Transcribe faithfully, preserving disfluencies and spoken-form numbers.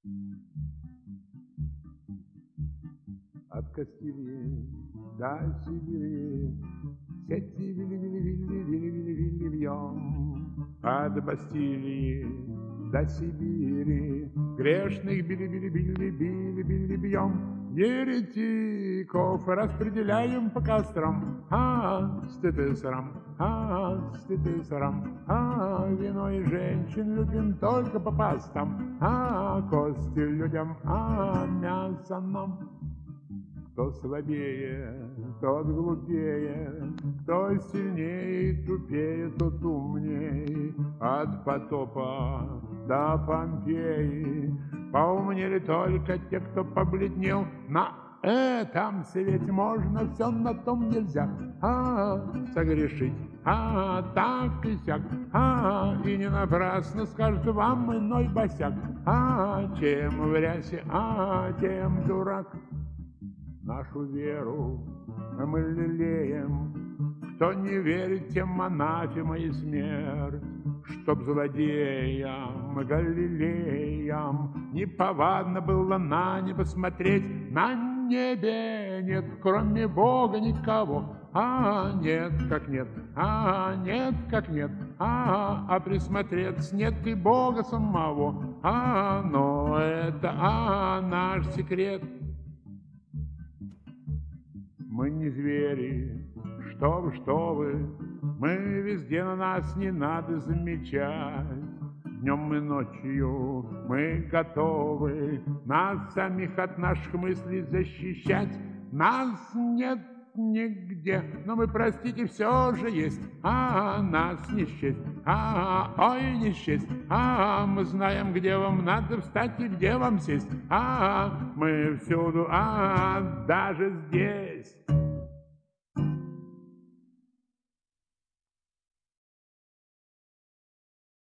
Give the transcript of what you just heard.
От Кастилии до Сибири сети вили-вили-вили-вили-вили вьем. От Бастилии до Сибири грешных били-били-били-били-били бьем. Еретиков распределяем по кострам, а стыд и срам, а стыд и срам, а вино и женщин любим только по пастам, а кости людям, а мясо нам. Кто слабее, тот глупее, кто сильнее и тупее, тот умней. От потопа до Помпеи поумнели только те, кто побледнел. На этом свете можно все, на том нельзя. А, согрешить, а, так и сяк, а, и не напрасно скажет вам иной босяк. А, чем в рясе, а, тем дурак. Нашу веру мы лелеем, кто не верит, тем анафема и смерть. Чтоб злодеям, галилеям неповадно было на небо смотреть. На небе нет, кроме Бога, никого. А, нет, как нет, а, нет, как нет, а, а присмотреться нет и Бога самого. А, но это, а, наш секрет. Мы не звери, что вы, что вы, мы везде, на нас не надо замечать. Днем и ночью мы готовы нас самих от наших мыслей защищать. Нас нет нигде, но мы, простите, все же есть. А, нас не счесть, а, ой, не счесть. А, мы знаем, где вам надо встать и где вам сесть. А, мы всюду, а, даже здесь.